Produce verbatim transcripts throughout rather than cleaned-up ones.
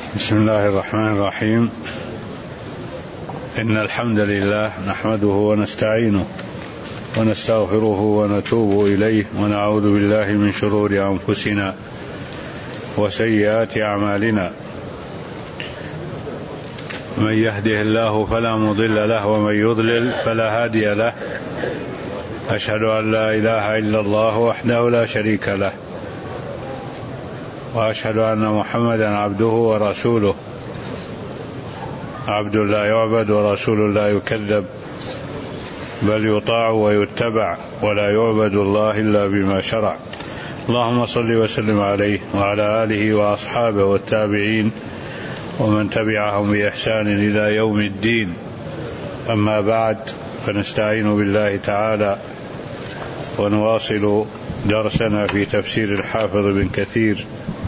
بسم الله الرحمن الرحيم. إن الحمد لله نحمده ونستعينه ونستغفره ونتوب إليه ونعوذ بالله من شرور أنفسنا وسيئات أعمالنا. من يهده الله فلا مضل له ومن يضلل فلا هادي له. أشهد أن لا إله إلا الله وحده لا شريك له، وأشهد أن محمدا عبده ورسوله، عبد لا يعبد ورسول لا يكذب، بل يطاع ويتبع ولا يعبد الله إلا بما شرع. اللهم صل وسلم عليه وعلى آله وأصحابه والتابعين ومن تبعهم بإحسان إلى يوم الدين. أما بعد، فنستعين بالله تعالى ونواصل درسنا في تفسير الحافظ بن كثير،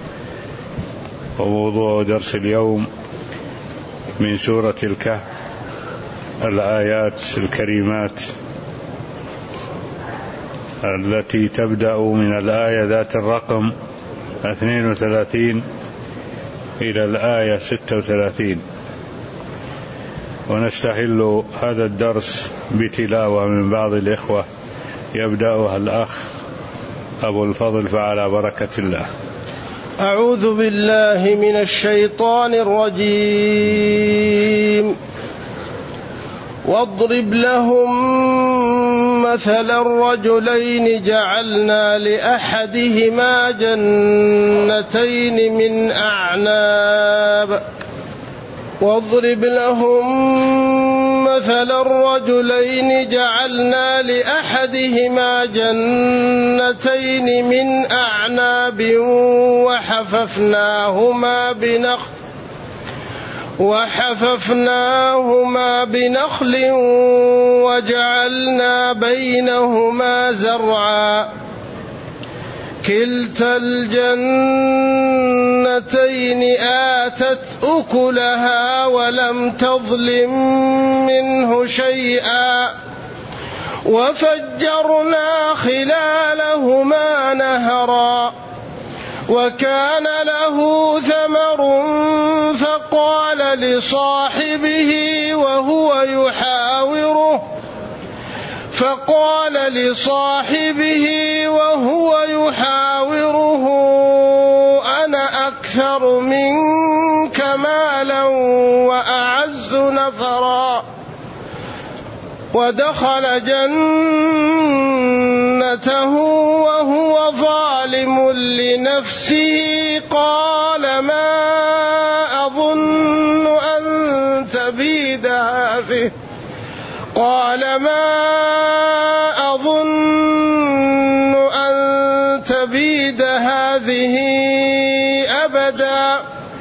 وموضوع درس اليوم من سورة الكهف الآيات الكريمات التي تبدأ من الآية ذات الرقم اثنين وثلاثين إلى الآية ستة وثلاثين. ونستهل هذا الدرس بتلاوة من بعض الإخوة يبدأها الأخ أبو الفضل، فعلى بركة الله. أعوذ بالله من الشيطان الرجيم. واضرب لهم مثلا الرجلين جعلنا لأحدهما جنتين من أعناب واضرب لهم مثلا الرجلين جعلنا لأحدهما جنتين من أعناب وحففناهما بنخل وحففناهما بنخل وجعلنا بينهما زرعا كلتا الجنتين آتت أكلها ولم تظلم منه شيئا وفجرنا خلالهما نهرا وكان له ثمر فقال لصاحبه وهو يحاوره فقال لصاحبه وهو يحاوره أنا أكثر منك مالا وأعز نفرا ودخل جنته وهو ظالم لنفسه قال ما أظن أن تبيد هذه قال ما أظن أن تبيد هذه أبدا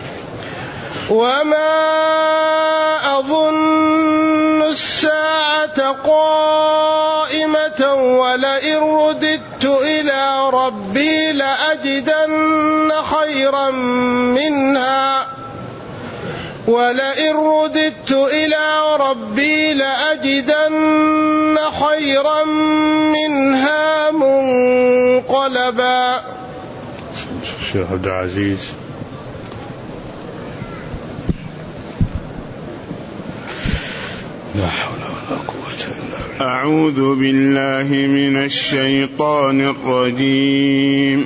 وما أظن الساعة قائمة ولئن رددت إلى ربي لأجدن خيرا منها ولئن رددت إلى ربي لأجدن خيرا منها منقلبا. الشيخ عبد العزيز. لا حول ولا قوة إلا بالله. أعوذ بالله من الشيطان الرجيم.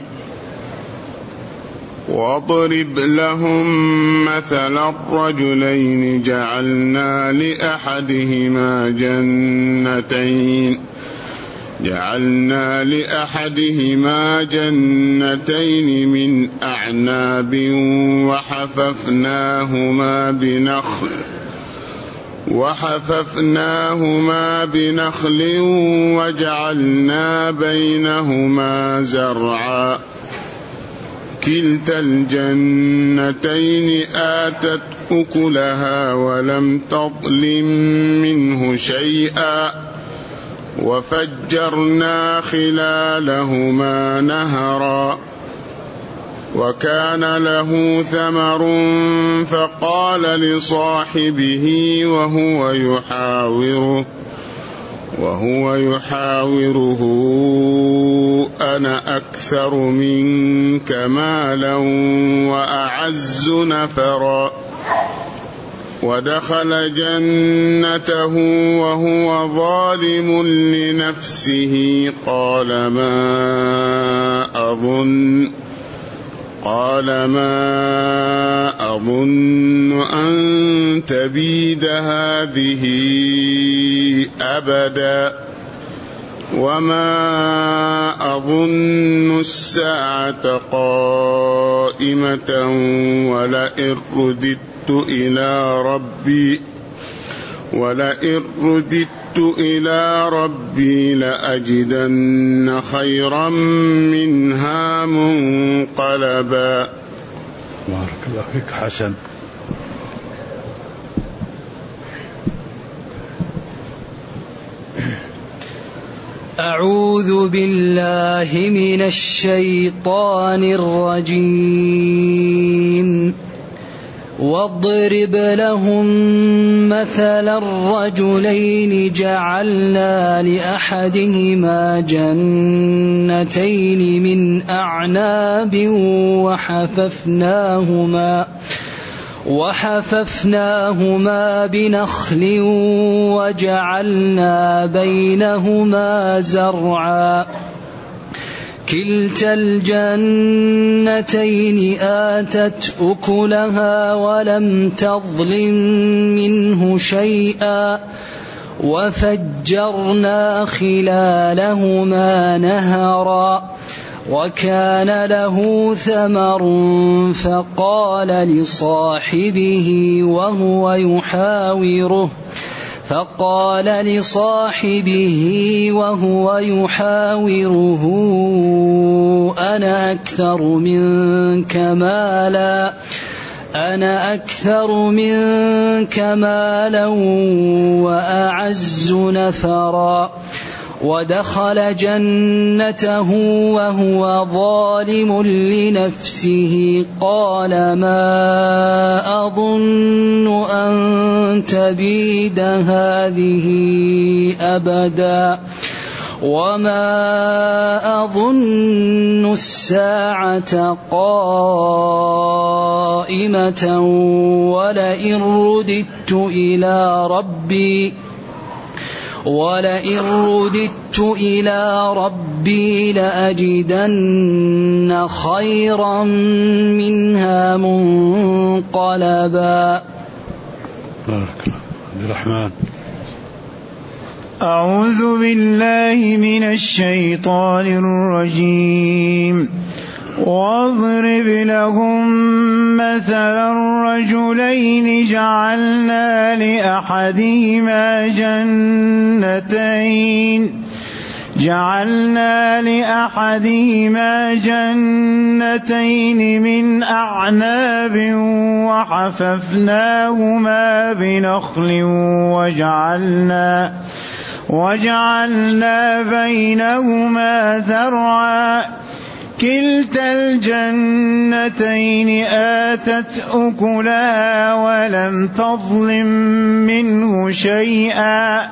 واضرب لهم مثل الرجلين جعلنا لأحدهما جنتين جعلنا لأحدهما جنتين من أعناب وحففناهما بنخل وحففناهما بنخل وجعلنا بينهما زرعا كلتا الجنتين آتت أكلها ولم تظلم منه شيئا وفجرنا خلالهما نهرا وكان له ثمر فقال لصاحبه وهو يحاوره وهو يحاوره أنا أكثر منك مالا وأعز نفرا ودخل جنته وهو ظالم لنفسه قال ما أظن قال ما أظن أن تبيد هذه أبدا وما أظن الساعة قائمة ولئن رددت إلى ربي ولئن رددت إلى ربي لأجدن خيرا منها منقلبا. بارك الله فيك. حسن. أعوذ بالله من الشيطان الرجيم. واضرب لهم مثل الرجلين جعلنا لأحدهما جنتين من أعناب وحففناهما وحففناهما بنخل وجعلنا بينهما زرعا كلتا الجنتين آتت أكلها ولم تظلم منه شيئا وفجرنا خلالهما نهرا وكان له ثمر فقال لصاحبه وهو يحاوره فقال لصاحبه وهو يحاوره أنا أكثر منك مالا أنا أكثر منك مالا وأعز نفرا ودخل جنته وهو ظالم لنفسه قال ما أظن أن تبيد هذه أبدا وما أظن الساعة قائمة ولئن رددت إلى ربي ولئن رددت إلى ربي لأجدن خيرا منها منقلبا. بارك الله. عبد الرحمن. أعوذ بالله من الشيطان الرجيم. واضرب لهم مثل الرجلين جعلنا لأحدهما جنتين جعلنا لأحدهما جنتين من أعناب وحففناهما بنخل وجعلنا وجعلنا بينهما زرعا كلتا الجنتين آتت أكلها ولم تظلم منه شيئا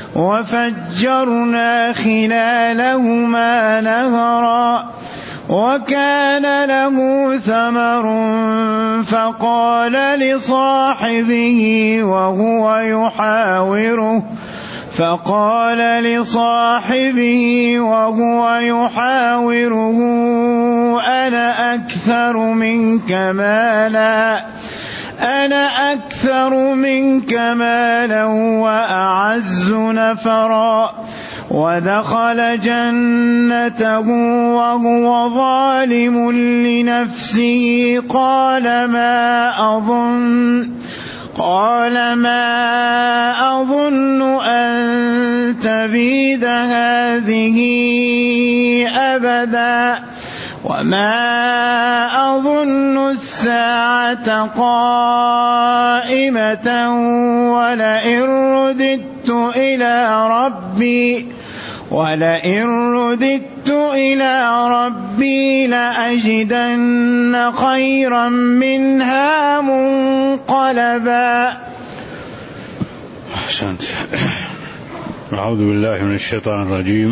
وفجرنا خلالهما نهرا وكان له ثمر فقال لصاحبه وهو يحاوره فقال لصاحبه وهو يحاوره أنا أكثر منك مالا أنا أكثر منك مالا وأعز نفرا ودخل جنته وهو ظالم لنفسه قال ما أظن قال ما أظن أن تبيد هذه أبدا وما أظن الساعة قائمة ولئن رددت إلى ربي ولئن رددت إلى ربي لأجدن خيرا منها منقلبا. أحسنت. أعوذ بالله من الشيطان الرجيم.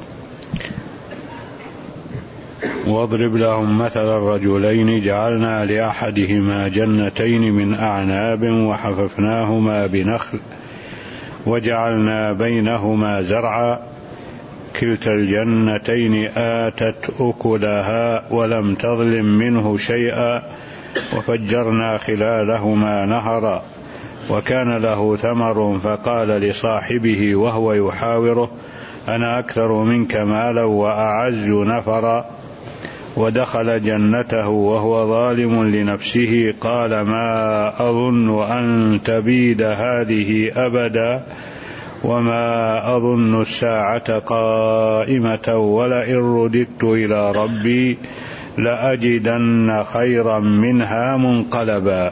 واضرب لهم مثل الرجلين جعلنا لأحدهما جنتين من أعناب وحففناهما بنخل وجعلنا بينهما زرعا كلتا الجنتين آتت أكلها ولم تظلم منه شيئا وفجرنا خلالهما نهرا وكان له ثمر فقال لصاحبه وهو يحاوره أنا أكثر منك مالا وأعز نفرا ودخل جنته وهو ظالم لنفسه قال ما أظن أن تبيد هذه أبدا وما أظن الساعة قائمة ولئن رددت إلى ربي لأجدن خيرا منها منقلبا.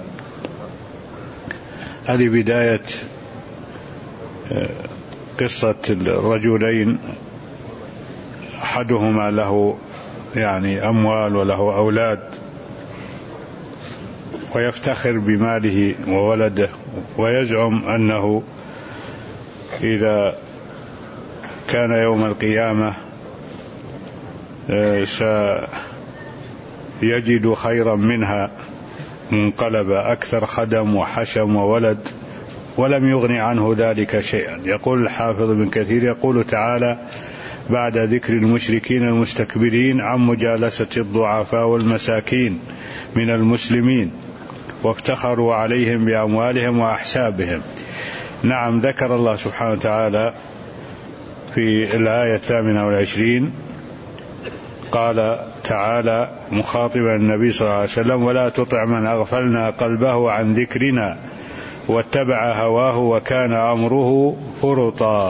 هذه بداية قصة الرجلين، أحدهما له يعني أموال وله أولاد ويفتخر بماله وولده ويزعم أنه إذا كان يوم القيامة سيجد خيرا منها منقلبا، أكثر خدم وحشم وولد، ولم يغن عنه ذلك شيئا. يقول الحافظ ابن كثير يقول تعالى بعد ذكر المشركين المستكبرين عن مجالسة الضعفاء والمساكين من المسلمين وافتخروا عليهم بأموالهم وأحسابهم. نعم، ذكر الله سبحانه وتعالى في الآية الثامنة والعشرين قال تعالى مخاطبا النبي صلى الله عليه وسلم ولا تطع من أغفلنا قلبه عن ذكرنا واتبع هواه وكان أمره فرطا.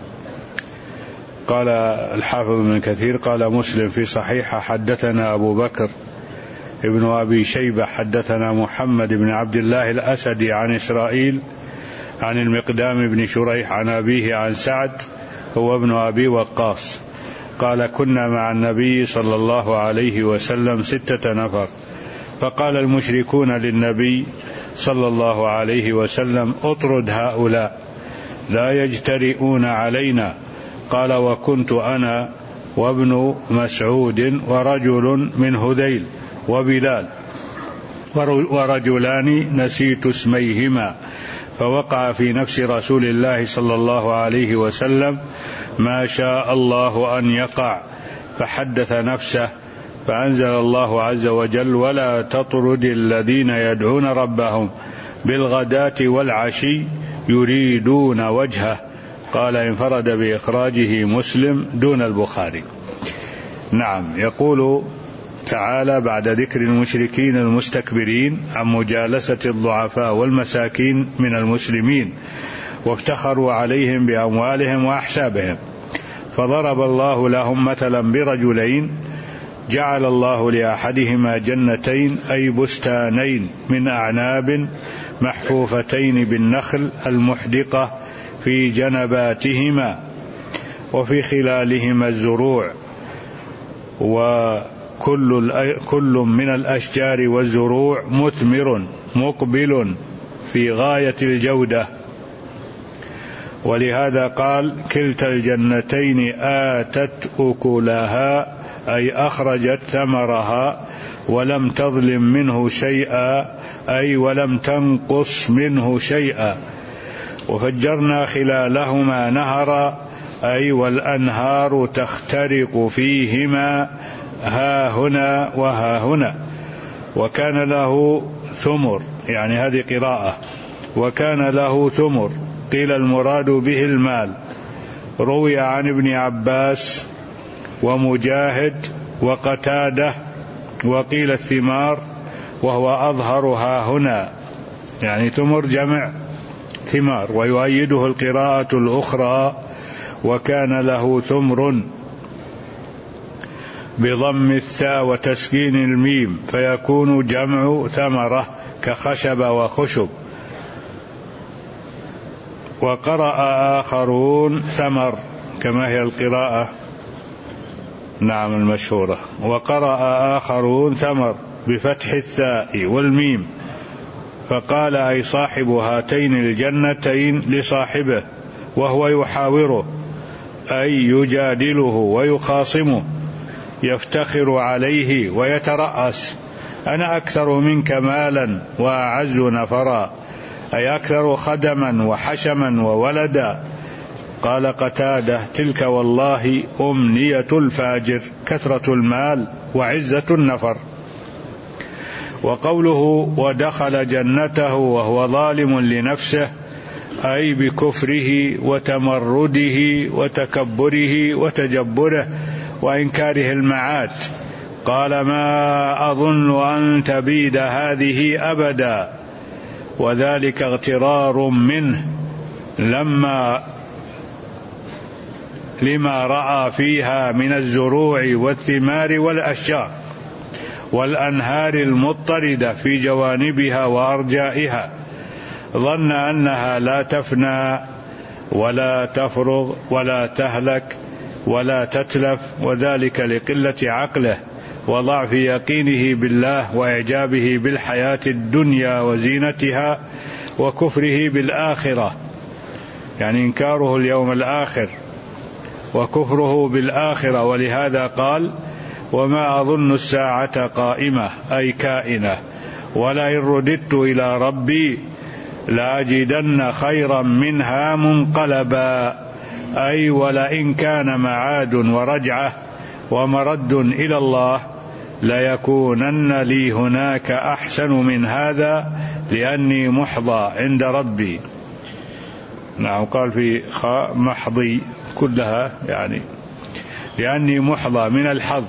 قال الحافظ ابن كثير قال مسلم في صحيح حدثنا أبو بكر ابن أبي شيبة حدثنا محمد بن عبد الله الأسدي عن إسرائيل عن المقدام بن شريح عن أبيه عن سعد هو ابن أبي وقاص قال كنا مع النبي صلى الله عليه وسلم ستة نفر فقال المشركون للنبي صلى الله عليه وسلم اطرد هؤلاء لا يجترئون علينا. قال وكنت أنا وابن مسعود ورجل من هذيل وبلال ورجلان نسيت اسميهما فوقع في نفس رسول الله صلى الله عليه وسلم ما شاء الله أن يقع فحدث نفسه فأنزل الله عز وجل ولا تطرد الذين يدعون ربهم بالغداة والعشي يريدون وجهه. قال انفرد بإخراجه مسلم دون البخاري. نعم، يقول تعالى بعد ذكر المشركين المستكبرين عن مجالسة الضعفاء والمساكين من المسلمين وافتخروا عليهم بأموالهم وأحسابهم فضرب الله لهم مثلا برجلين جعل الله لأحدهما جنتين أي بستانين من أعناب محفوفتين بالنخل المحدقة في جنباتهما وفي خلالهما الزروع وكل كل من الأشجار والزروع مثمر مقبل في غاية الجودة. ولهذا قال كلتا الجنتين آتت أكلها أي أخرجت ثمرها ولم تظلم منه شيئا أي ولم تنقص منه شيئا وفجرنا خلالهما نهرا أي والأنهار تخترق فيهما ها هنا وها هنا وكان له ثمر، يعني هذه قراءة وكان له ثمر قيل المراد به المال. روي عن ابن عباس ومجاهد وقتادة وقيل الثمار وهو أظهرها هنا، يعني ثمر جمع ثمار. ويؤيده القراءة الأخرى وكان له ثمر بضم الثاء وتسكين الميم فيكون جمع ثمرة كخشب وخشب. وقرأ آخرون ثمر كما هي القراءة نعم المشهورة. وقرأ آخرون ثمر بفتح الثاء والميم فقال أي صاحب هاتين الجنتين لصاحبه وهو يحاوره أي يجادله ويخاصمه، يفتخر عليه ويترأس: أنا أكثر منك مالا وأعز نفرا، أي أكثر خدما وحشما وولدا. قال قتادة: تلك والله أمنية الفاجر، كثرة المال وعزة النفر. وقوله: ودخل جنته وهو ظالم لنفسه، أي بكفره وتمرده وتكبره وتجبره وإنكاره المعاد. قال: ما أظن أن تبيد هذه أبدا، وذلك اغترار منه لما لما رأى فيها من الزروع والثمار والأشجار والأنهار المضطردة في جوانبها وأرجائها، ظن أنها لا تفنى ولا تفرغ ولا تهلك ولا تتلف، وذلك لقلة عقله وضعف يقينه بالله وإعجابه بالحياة الدنيا وزينتها وكفره بالآخرة، يعني إنكاره اليوم الآخر وكفره بالآخرة. ولهذا قال: وما أظن الساعة قائمة، أي كائنة، ولئن رددت إلى ربي لأجدن خيرا منها منقلبا، أي ولئن كان معاد ورجعة ومرد إلى الله ليكونن لي هناك أحسن من هذا، لأني محظى عند ربي. نعم، قال في خاء محظي كلها، يعني لأني محظى من الحظ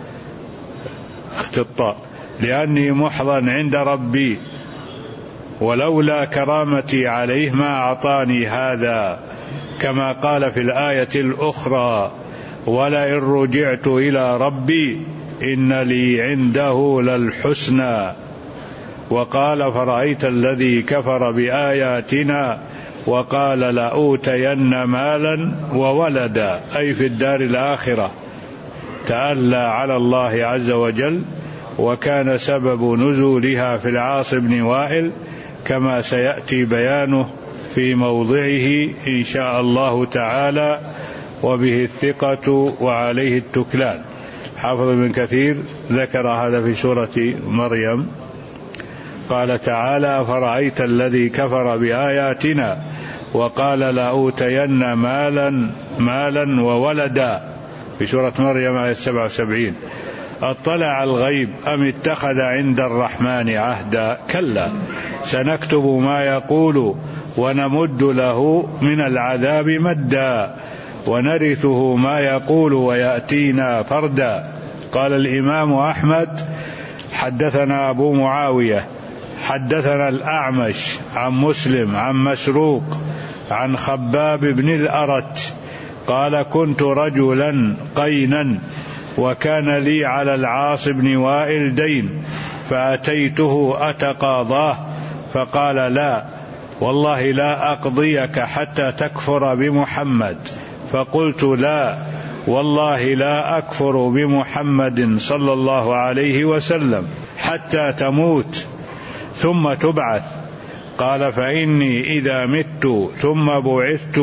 اختطاء، لأني محظى عند ربي، ولولا كرامتي عليه ما أعطاني هذا، كما قال في الآية الأخرى: ولئن رجعت إلى ربي إن لي عنده للحسنى. وقال: فرأيت الذي كفر بآياتنا وقال لأوتين مالا وولدا، أي في الدار الآخرة، تألى على الله عز وجل، وكان سبب نزولها في العاص بن وائل، كما سيأتي بيانه في موضعه إن شاء الله تعالى، وبه الثقة وعليه التكلان. حافظ ابن كثير ذكر هذا في سورة مريم، قال تعالى: فرأيت الذي كفر بآياتنا وقال لأوتين مالا مالا وولدا، في سورة مريم آية سبعة وسبعين. اطلع الغيب أم اتخذ عند الرحمن عهدا، كلا سنكتب ما يقول ونمد له من العذاب مدا ونرثه ما يقول ويأتينا فردا. قال الإمام أحمد: حدثنا أبو معاوية حدثنا الأعمش عن مسلم عن مسروق عن خباب بن الأرت قال: كنت رجلا قينا، وكان لي على العاص بن وائل دين، فأتيته أتقاضاه، فقال: لا والله لا أقضيك حتى تكفر بمحمد. فقلت: لا والله لا أكفر بمحمد صلى الله عليه وسلم حتى تموت ثم تبعث. قال: فإني إذا مت ثم بعثت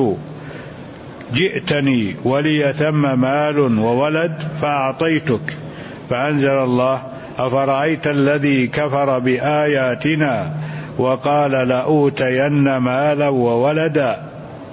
جئتني ولي ثم مال وولد فأعطيتك. فأنزل الله: أفرأيت الذي كفر بآياتنا وقال لأوتين مالا وولدا،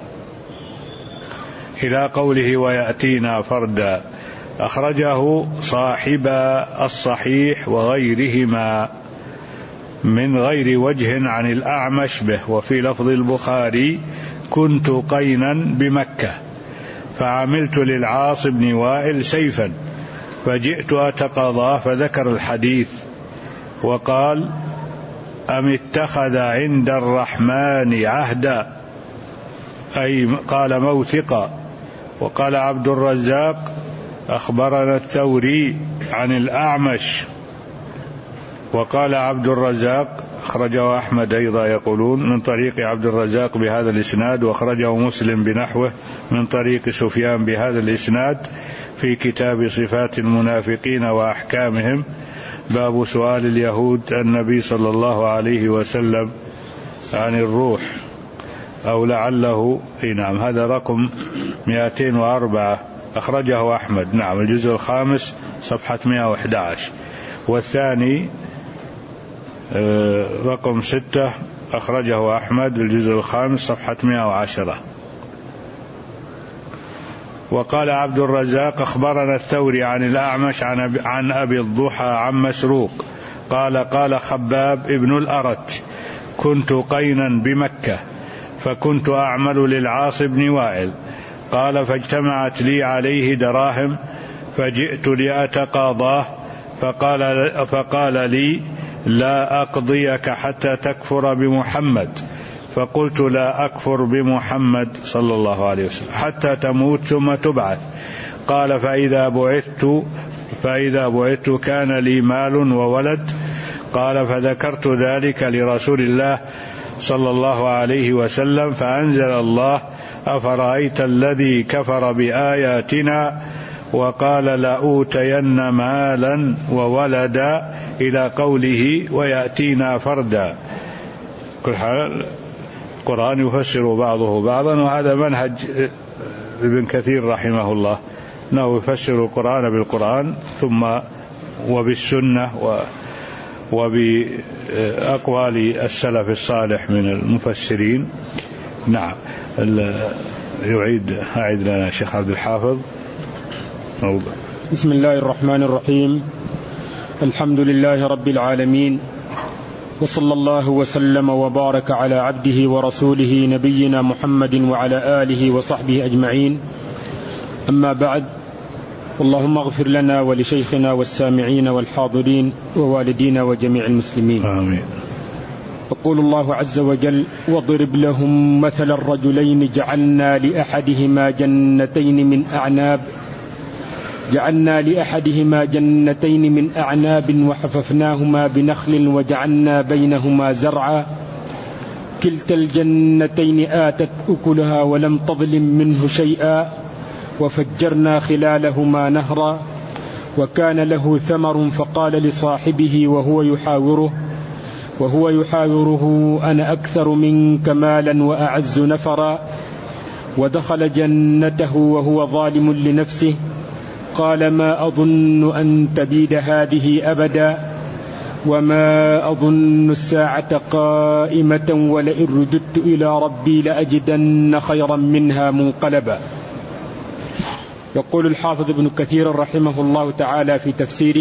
إلى قوله ويأتينا فردا. أخرجه صاحبا الصحيح وغيرهما من غير وجه عن الأعمش به. وفي لفظ البخاري: كنت قينا بمكة فعملت للعاص بن وائل سيفا فجئت أتقاضاه، فذكر الحديث وقال: أم اتخذ عند الرحمن عهدا، أي قال موثقا. وقال عبد الرزاق: أخبرنا الثوري عن الأعمش. وقال عبد الرزاق: أخرجه أحمد أيضا يقولون من طريق عبد الرزاق بهذا الإسناد، وأخرجه مسلم بنحوه من طريق سفيان بهذا الإسناد في كتاب صفات المنافقين وأحكامهم، باب سؤال اليهود النبي صلى الله عليه وسلم عن الروح. أو لعله. نعم هذا رقم مئتين وأربعة أخرجه أحمد. نعم الجزء الخامس صفحة مئة وأحد عشر. والثاني رقم ستة أخرجه أحمد الجزء الخامس صفحة مئة وعشرة. وقال عبد الرزاق أخبرنا الثوري عن الأعمش عن أبي الضحى عن مسروق قال قال خباب ابن الأرت كنت قينا بمكة فكنت أعمل للعاص بن وائل قال فاجتمعت لي عليه دراهم فجئت لأتقاضاه فقال, فقال لي لا أقضيك حتى تكفر بمحمد فقلت لا أكفر بمحمد صلى الله عليه وسلم حتى تموت ثم تبعث. قال فإذا بعثت فإذا بعثت كان لي مال وولد. قال فذكرت ذلك لرسول الله صلى الله عليه وسلم فأنزل الله أفرأيت الذي كفر بآياتنا وقال لأوتين مالا وولدا إلى قوله ويأتينا فردا. كل حال القرآن يفسر بعضه بعضا، وهذا منهج ابن كثير رحمه الله أنه يفسر القرآن بالقرآن ثم وبالسنة وبأقوال السلف الصالح من المفسرين. نعم يعيد أعيد لنا الشيخ عبد الحافظ موضوع. بسم الله الرحمن الرحيم. الحمد لله رب العالمين، وصلى الله وسلم وبارك على عبده ورسوله نبينا محمد وعلى آله وصحبه أجمعين. أما بعد، اللهم اغفر لنا ولشيخنا والسامعين والحاضرين ووالدينا وجميع المسلمين آمين. يقول الله عز وجل واضرب لهم مثل الرجلين جعلنا لأحدهما جنتين من أعناب جعلنا لأحدهما جنتين من أعناب وحففناهما بنخل وجعلنا بينهما زرعا كلتا الجنتين آتت أكلها ولم تظلم منه شيئا وفجرنا خلالهما نهرا وكان له ثمر فقال لصاحبه وهو يحاوره وهو يحاوره أنا أكثر منك مالا وأعز نفرا ودخل جنته وهو ظالم لنفسه قال ما أظن أن تبيد هذه أبدا وما أظن الساعة قائمة ولئن رددت إلى ربي لأجدن خيرا منها منقلبا. يقول الحافظ ابن كثير رحمه الله تعالى في تفسيره،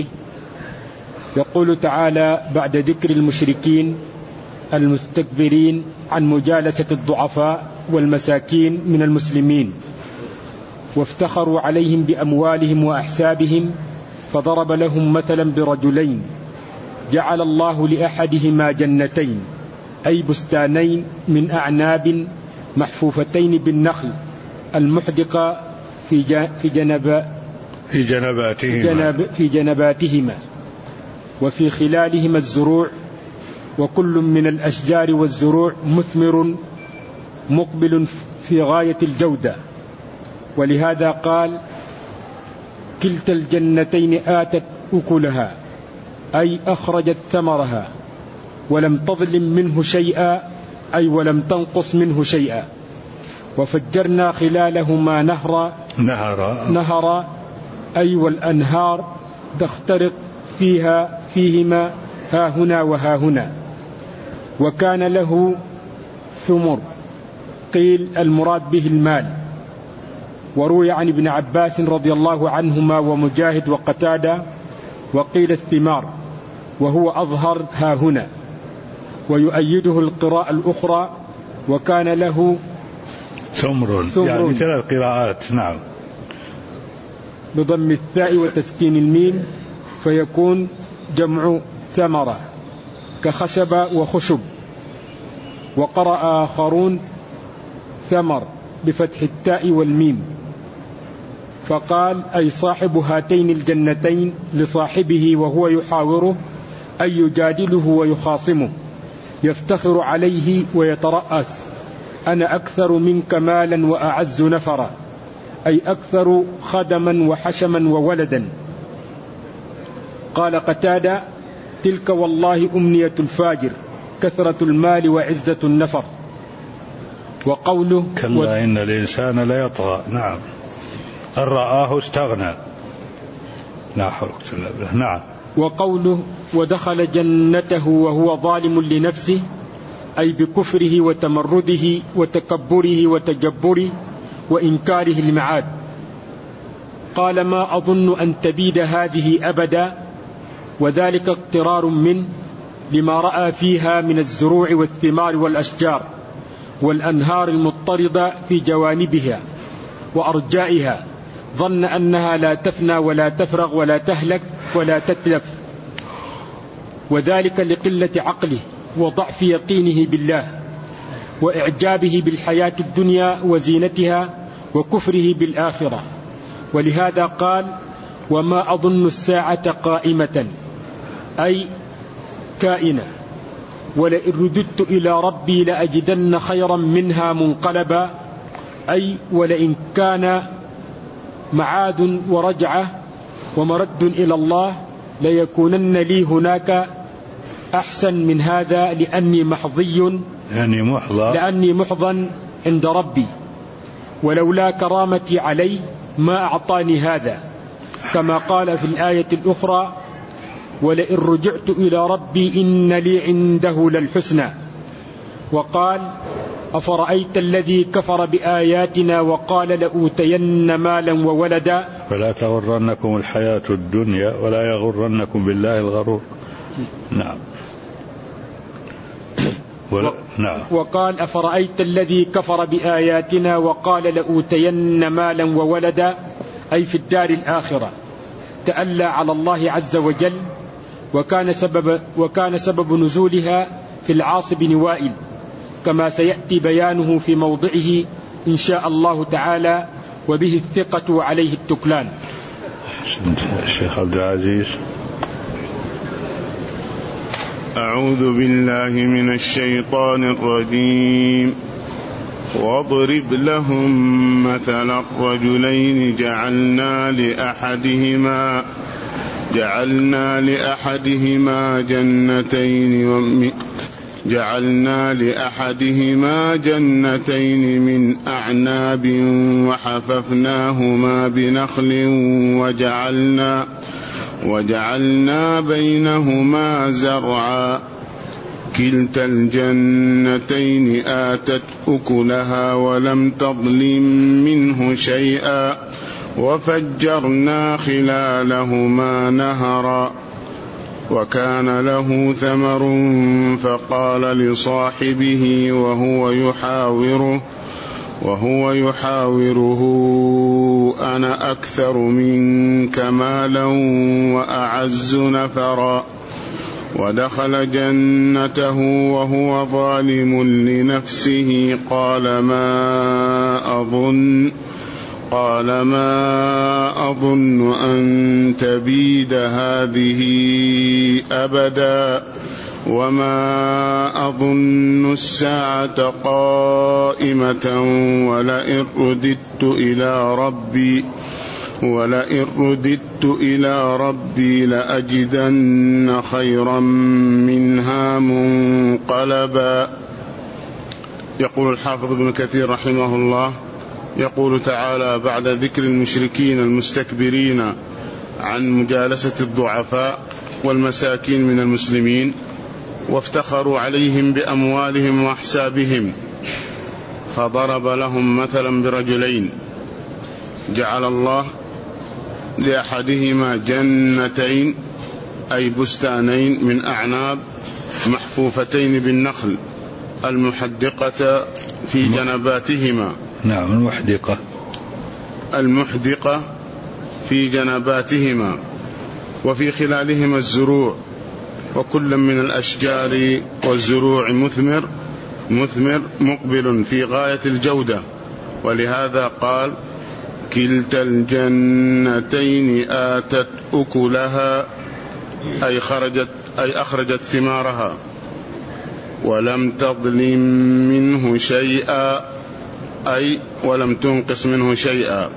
يقول تعالى بعد ذكر المشركين المستكبرين عن مجالسة الضعفاء والمساكين من المسلمين وافتخروا عليهم بأموالهم وأحسابهم، فضرب لهم مثلا برجلين جعل الله لأحدهما جنتين أي بستانين من أعناب محفوفتين بالنخل المحدقة في في جنب في جنباتهما جنب في جنباتهما وفي خلالهما الزروع وكل من الأشجار والزروع مثمر مقبل في غاية الجودة. ولهذا قال كلتا الجنتين آتت أكلها أي أخرجت ثمرها ولم تظلم منه شيئا أي ولم تنقص منه شيئا وفجرنا خلالهما نهرا نهرا نهرا أي والأنهار تخترق فيها فيهما ها هنا وها هنا. وكان له ثمر قيل المراد به المال، وروي عن ابن عباس رضي الله عنهما ومجاهد وقتادة وقيل الثمار وهو أظهر ها هنا. ويؤيده القراءة الأخرى وكان له ثمر, ثمر يعني ثلاث قراءات. نعم بضم الثاء وتسكين الميم فيكون جمع ثمرة كخشب وخشب. وقرأ آخرون ثمر بفتح التاء والميم فقال أي صاحب هاتين الجنتين لصاحبه وهو يحاوره أي يجادله ويخاصمه يفتخر عليه ويترأس أنا أكثر منك مالا وأعز نفرا أي أكثر خدما وحشما وولدا. قال قتادة تلك والله أمنية الفاجر كثرة المال وعزة النفر. وقوله كلا و... إن الإنسان ليطغى. نعم. أن رآه استغنى. لا حول ولا قوة إلا بالله. نعم. وقوله ودخل جنته وهو ظالم لنفسه أي بكفره وتمرده وتكبره وتجبره وإنكاره المعاد. قال ما أظن أن تبيد هذه أبدا، وذلك اقترار منه لما رأى فيها من الزروع والثمار والأشجار والأنهار المضطردة في جوانبها وأرجائها، ظن أنها لا تفنى ولا تفرغ ولا تهلك ولا تتلف، وذلك لقلة عقله وضعف يقينه بالله وإعجابه بالحياة الدنيا وزينتها وكفره بالآخرة. ولهذا قال وما أظن الساعة قائمة أي كائنة، ولئن رددت إلى ربي لأجدن خيرا منها منقلبا، أي ولئن كان معاد ورجعة ومرد إلى الله ليكونن لي هناك أحسن من هذا لأني محظي يعني محظى لأني محظى عند ربي، ولولا كرامتي عليه ما أعطاني هذا، كما قال في الآية الأخرى ولئن رجعت إلى ربي إن لي عنده للحسنى. وقال أفرأيت الذي كفر بآياتنا وقال لأوتين مالا وولدا. فلا تغرنكم الحياة الدنيا ولا يغرنكم بالله الغرور. نعم. و... نعم. وقال أفرأيت الذي كفر بآياتنا وقال لأوتين مالا وولدا، أي في الدار الآخرة، تألى على الله عز وجل. وكان سبب, وكان سبب نزولها في العاص بن وائل، كما سيأتي بيانه في موضعه إن شاء الله تعالى، وبه الثقة وعليه التكلان. الشيخ عبد العزيز. أعوذ بالله من الشيطان الرجيم. واضرب لهم مثل الرجلين جعلنا لأحدهما جعلنا لأحدهما جنتين ومن جعلنا لأحدهما جنتين من أعناب وحففناهما بنخل وجعلنا وجعلنا بينهما زرعا كلتا الجنتين آتت أكلها ولم تظلم منه شيئا وفجرنا خلالهما نهرا وكان له ثمر فقال لصاحبه وهو يحاوره وهو يحاوره أنا أكثر منك مالا وأعز نفرا ودخل جنته وهو ظالم لنفسه قال ما أظن قال ما أظن أن تبيد هذه أبدا وما أظن الساعة قائمة ولئن رددت إلى ربي ولئن رددت إلى ربي لأجدن خيرا منها منقلبا. يقول الحافظ ابن كثير رحمه الله يقول تعالى بعد ذكر المشركين المستكبرين عن مجالسة الضعفاء والمساكين من المسلمين وافتخروا عليهم بأموالهم وأحسابهم، فضرب لهم مثلا برجلين جعل الله لأحدهما جنتين أي بستانين من أعناب محفوفتين بالنخل المحدقة في جنباتهما. نعم المحدقة المحدقة في جنباتهما وفي خلالهما الزروع وكل من الأشجار والزروع مثمر مثمر مقبل في غاية الجودة، ولهذا قال كلتا الجنتين آتت أكلها أي خرجت أي أخرجت ثمارها ولم تظلم منه شيئا أي ولم تنقص منه شيئا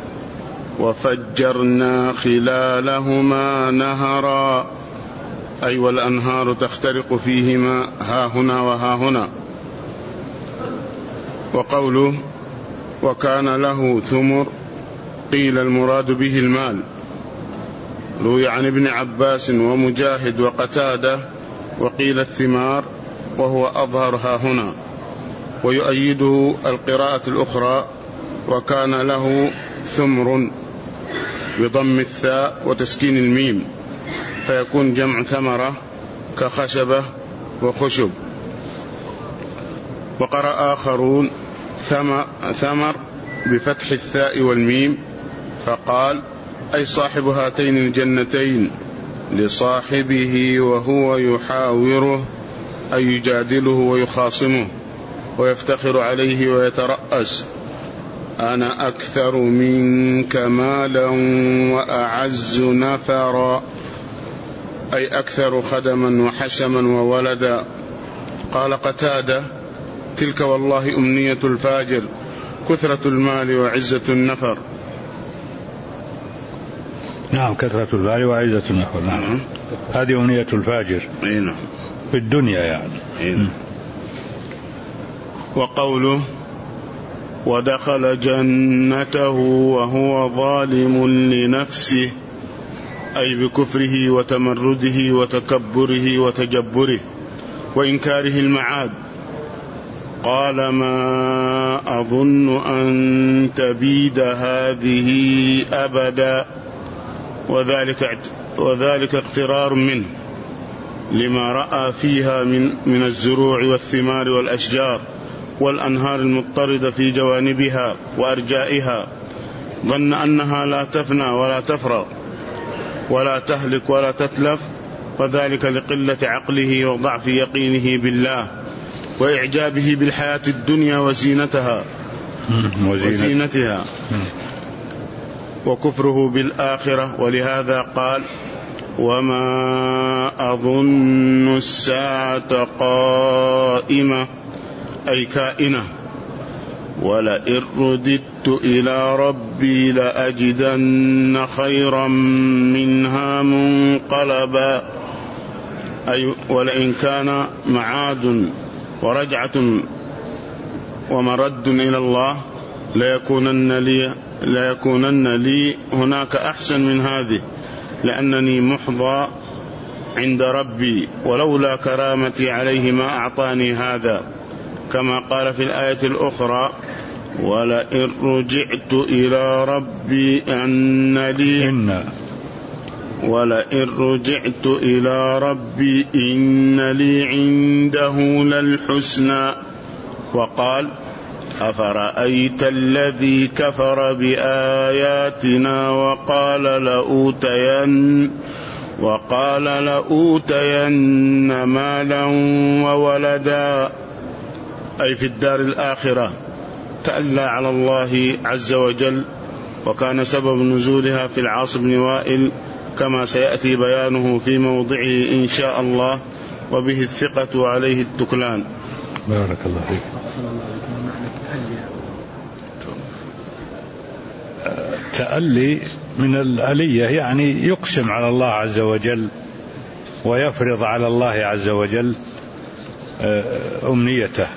وفجرنا خلالهما نهرا أي والأنهار تخترق فيهما ها هنا وها هنا وقوله وكان له ثمر قيل المراد به المال. روي عن ابن عباس ومجاهد وقتادة وقيل الثمار، وهو أظهرها هنا. ويؤيده القراءة الأخرى وكان له ثمر بضم الثاء وتسكين الميم، فيكون جمع ثمرة كخشبة وخشب. وقرأ آخرون ثمر بفتح الثاء والميم، فقال أي صاحب هاتين الجنتين لصاحبه وهو يحاوره أي يجادله ويخاصمه ويفتخر عليه ويترأس: أنا أكثر منك مالا وأعز نفرا، أي أكثر خدما وحشما وولدا. قال قتادة: تلك والله أمنية الفاجر، كثرة المال وعزة النفر. نعم، كثرة المال وعزة النفر. نعم، هذه أمنية الفاجر نعم في الدنيا يعني. نعم. وقوله ودخل جنته وهو ظالم لنفسه، أي بكفره وتمرده وتكبره وتجبره وإنكاره المعاد. قال ما أظن أن تبيد هذه أبدا، وذلك, وذلك اقترار منه لما رأى فيها من, من الزروع والثمار والأشجار والأنهار المضطردة في جوانبها وأرجائها. ظن أنها لا تفنى ولا تفرغ ولا تهلك ولا تتلف، وذلك لقلة عقله وضعف يقينه بالله وإعجابه بالحياة الدنيا وزينتها وزينتها وكفره بالآخرة. ولهذا قال: وما أظن الساعة قائمة، أي كائنة، ولئن رددت إلى ربي لأجدن خيرا منها منقلبا، أي ولئن كان معاد ورجعة ومرد إلى الله ليكونن لي, ليكونن لي هناك أحسن من هذه، لأنني محظى عند ربي، ولولا كرامتي عليه ما أعطاني هذا. كما قال في الآية الأخرى: ولئن رجعت إلى ربي أن لي إن ولئن رجعت إلى ربي إن لي عنده للحسنى. وقال: أفرأيت الذي كفر بآياتنا وقال لأوتين وقال لأوتين مالا وولدا، أي في الدار الآخرة، تألى على الله عز وجل، وكان سبب نزولها في العاص بن وائل كما سيأتي بيانه في موضعه إن شاء الله، وبه الثقة وعليه التكلان. بارك الله فيك. تألي من الألية، يعني يقسم على الله عز وجل ويفرض على الله عز وجل أمنيته،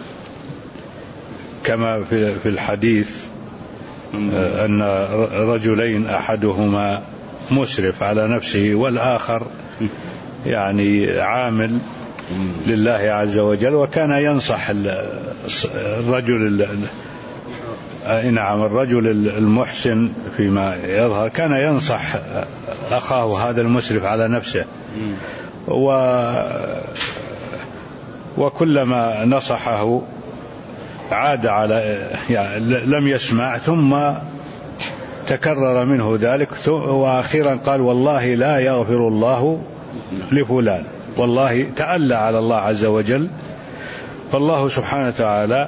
كما في الحديث أن رجلين أحدهما مسرف على نفسه والآخر يعني عامل لله عز وجل، وكان ينصح الرجل نعم الرجل المحسن فيما يظهر، كان ينصح أخاه هذا المسرف على نفسه، و وكلما نصحه عاد على يعني لم يسمع، ثم تكرر منه ذلك، وأخيرا قال: والله لا يغفر الله لفلان. والله تألى على الله عز وجل. فالله سبحانه وتعالى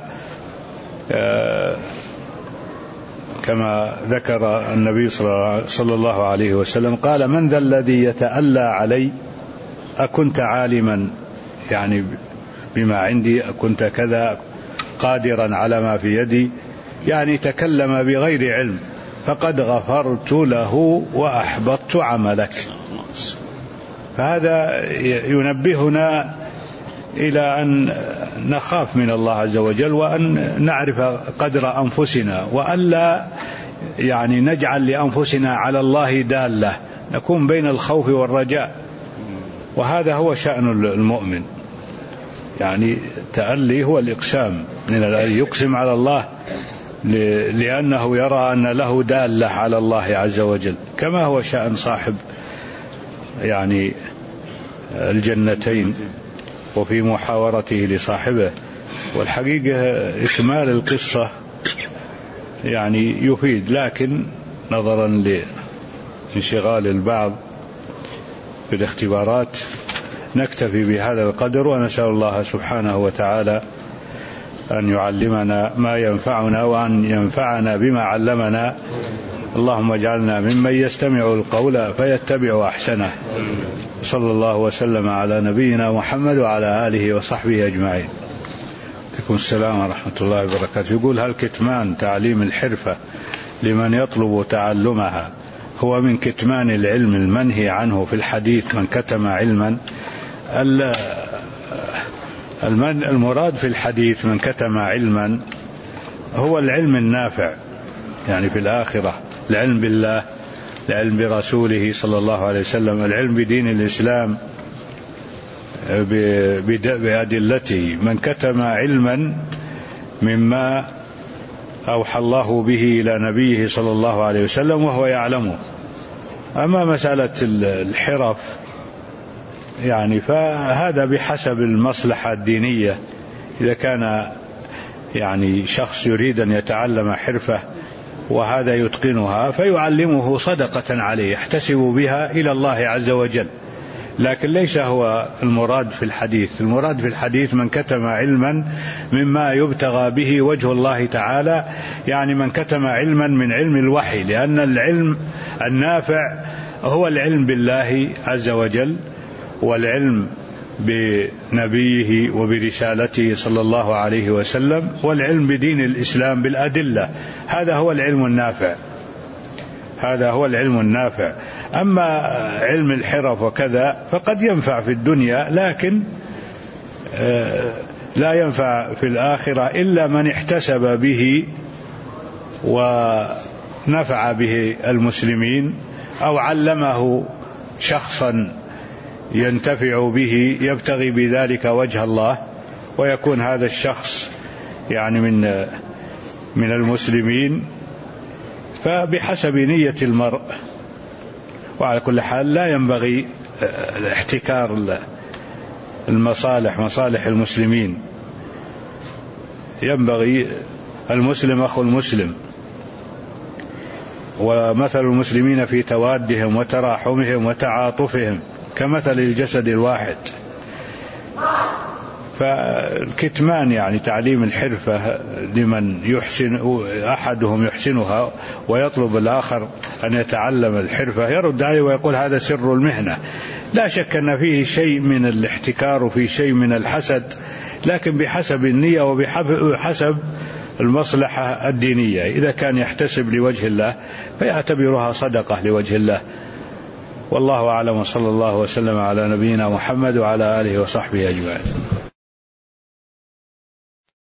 كما ذكر النبي صلى الله عليه وسلم قال: من ذا الذي يتألى علي؟ أكنت عالما يعني بما عندي؟ أكنت كذا قادرا على ما في يدي؟ يعني تكلم بغير علم، فقد غفرت له وأحبطت عملك. فهذا ينبهنا إلى أن نخاف من الله عز وجل، وأن نعرف قدر أنفسنا، وألا يعني نجعل لأنفسنا على الله دالة، نكون بين الخوف والرجاء. وهذا هو شأن المؤمن، يعني تألي هو الإقسام، من يقسم على الله لأنه يرى أن له دالة على الله عز وجل، كما هو شأن صاحب يعني الجنتين وفي محاورته لصاحبه. والحقيقة إكمال القصة يعني يفيد، لكن نظرا لانشغال البعض بالاختبارات نكتفي بهذا القدر، ونسأل الله سبحانه وتعالى أن يعلمنا ما ينفعنا وأن ينفعنا بما علمنا. اللهم اجعلنا ممن يستمع القول فيتبع أحسنه. صلى الله وسلم على نبينا محمد وعلى آله وصحبه أجمعين. عليكم السلام ورحمة الله وبركاته. يقول: هل كتمان تعليم الحرفة لمن يطلب تعلمها هو من كتمان العلم المنهي عنه في الحديث من كتم علما؟ المراد في الحديث من كتم علما هو العلم النافع، يعني في الآخرة، العلم بالله، العلم برسوله صلى الله عليه وسلم، العلم بدين الإسلام بأدلته. من كتم علما مما أوحى الله به إلى نبيه صلى الله عليه وسلم وهو يعلمه. أما مسألة الحرف يعني فهذا بحسب المصلحة الدينية. إذا كان يعني شخص يريد أن يتعلم حرفة وهذا يتقنها فيعلمه صدقة عليه يحتسب بها إلى الله عز وجل، لكن ليس هو المراد في الحديث. المراد في الحديث من كتم علما مما يبتغى به وجه الله تعالى، يعني من كتم علما من علم الوحي، لأن العلم النافع هو العلم بالله عز وجل والعلم بنبيه وبرسالته صلى الله عليه وسلم والعلم بدين الإسلام بالأدلة. هذا هو العلم النافع، هذا هو العلم النافع. أما علم الحرف وكذا فقد ينفع في الدنيا، لكن لا ينفع في الآخرة إلا من احتسب به ونفع به المسلمين، أو علمه شخصا ينتفع به يبتغي بذلك وجه الله، ويكون هذا الشخص يعني من من المسلمين، فبحسب نية المرء. وعلى كل حال لا ينبغي احتكار المصالح، مصالح المسلمين. ينبغي المسلم أخو المسلم، ومثل المسلمين في توادهم وتراحمهم وتعاطفهم كمثل الجسد الواحد. فالكتمان يعني تعليم الحرفة لمن يحسن، أحدهم يحسنها ويطلب الآخر أن يتعلم الحرفة، يرد عليه ويقول هذا سر المهنة. لا شك أن فيه شيء من الاحتكار وفيه شيء من الحسد، لكن بحسب النية وبحسب المصلحة الدينية. إذا كان يحتسب لوجه الله فيعتبرها صدقة لوجه الله. والله أعلم، وصلى الله وسلم على نبينا محمد وعلى آله وصحبه أجمعين.